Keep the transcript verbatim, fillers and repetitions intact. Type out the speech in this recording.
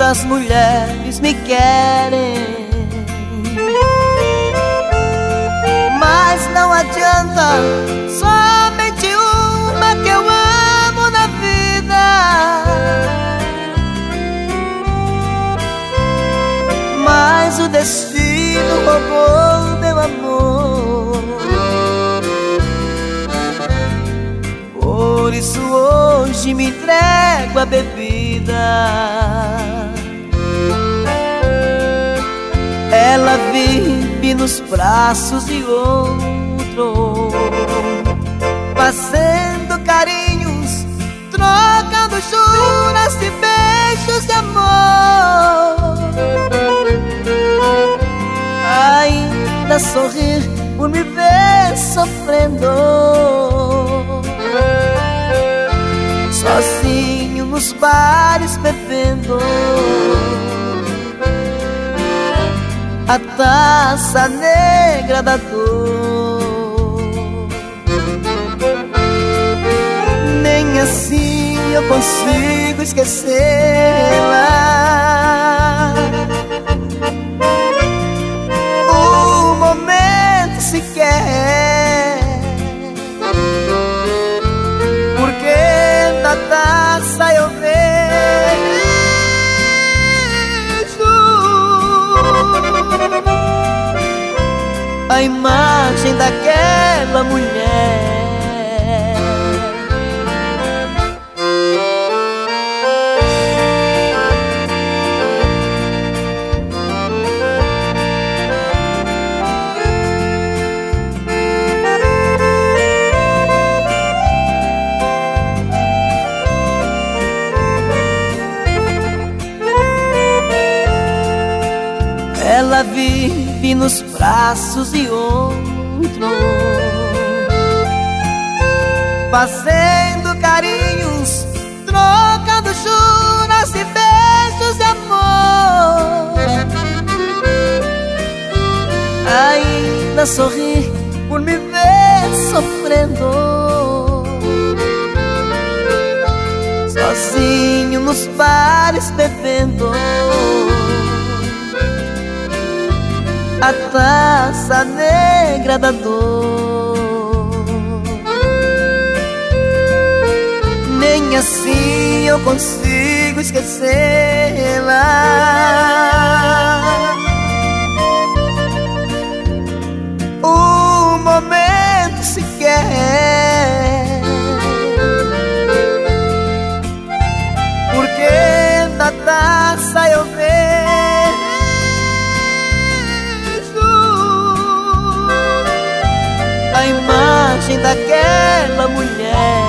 Muitas mulheres me querem, mas não adianta, somente uma que eu amo na vida. Mas o destino roubou meu amor. Por isso hoje me entrego à bebida. Ela vive nos braços de outro, fazendo carinhos, trocando juras de beijos de amor. Ainda sorrir por me ver sofrendo, sozinho nos bares bebendo a taça negra da dor. Nem assim eu consigo esquecê-la. Um momento sequer, porque na taça eu vejo a imagem daquela mulher. Ela vive nos braços de outro, fazendo carinhos, trocando juras e beijos de amor. Ainda sorri por me ver sofrendo, sozinho nos bares bebendo a taça negra da dor. Nem assim eu consigo esquecê-la. Um momento sequer, porque na taça eu vejo a imagem daquela mulher.